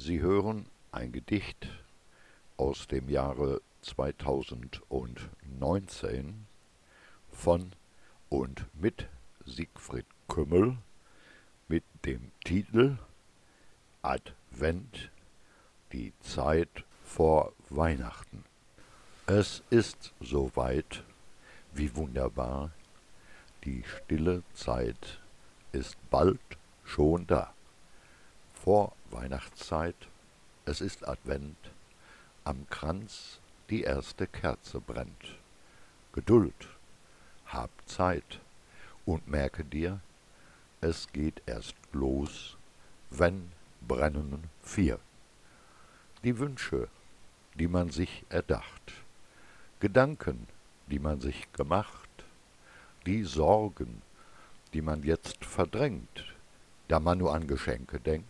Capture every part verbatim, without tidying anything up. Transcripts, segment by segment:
Sie hören ein Gedicht aus dem Jahre zweitausendneunzehn von und mit Siegfried Kümmel mit dem Titel Advent, die Zeit vor Weihnachten. Es ist soweit, wie wunderbar, die stille Zeit ist bald schon da. Vor Weihnachtszeit, es ist Advent, am Kranz die erste Kerze brennt. Geduld, hab Zeit und merke dir, es geht erst los, wenn brennen vier. Die Wünsche, die man sich erdacht, Gedanken, die man sich gemacht, die Sorgen, die man jetzt verdrängt, da man nur an Geschenke denkt.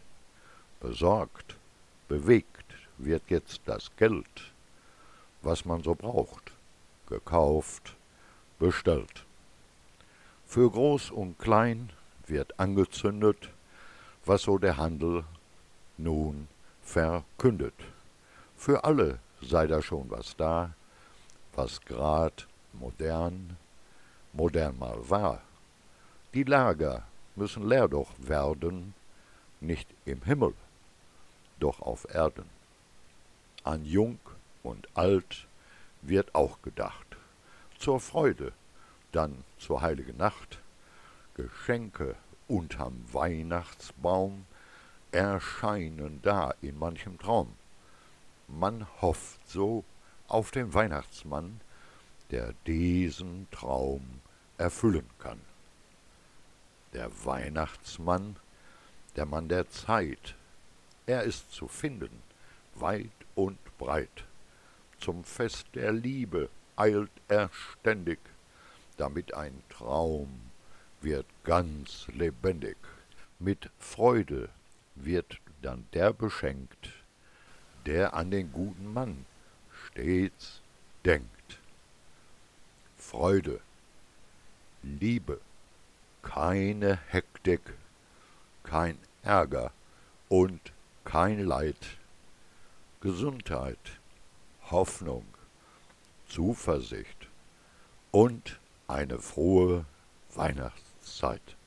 Besorgt, bewegt wird jetzt das Geld, was man so braucht, gekauft, bestellt. Für Groß und Klein wird angezündet, was so der Handel nun verkündet. Für alle sei da schon was da, was grad modern, modern mal war. Die Lager müssen leer doch werden, nicht im Himmel, doch auf Erden. An Jung und Alt wird auch gedacht, zur Freude, dann zur heiligen Nacht. Geschenke unterm Weihnachtsbaum erscheinen da in manchem Traum. Man hofft so auf den Weihnachtsmann, der diesen Traum erfüllen kann. Der Weihnachtsmann, der Mann der Zeit, er ist zu finden, weit und breit. Zum Fest der Liebe eilt er ständig, damit ein Traum wird ganz lebendig. Mit Freude wird dann der beschenkt, der an den guten Mann stets denkt. Freude, Liebe, keine Hektik, kein Ärger und kein Leid, Gesundheit, Hoffnung, Zuversicht und eine frohe Weihnachtszeit.